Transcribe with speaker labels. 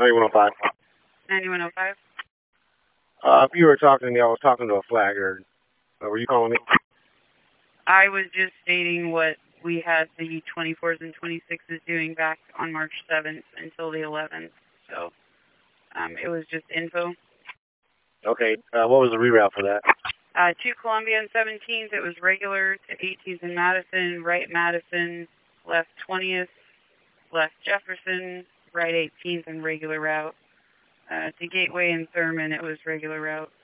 Speaker 1: 9105.
Speaker 2: 9105.
Speaker 1: If you were talking to me, I was talking to a flagger. Were you calling me?
Speaker 2: I was just stating what we had the 24s and 26s doing back on March 7th until the 11th. So it was just info.
Speaker 1: Okay. What was the reroute for that?
Speaker 2: To Columbia and 17th, it was regular to 18th and Madison, right Madison, left 20th, left Jefferson, right 18th and regular route. To Gateway and Thurman, it was regular route.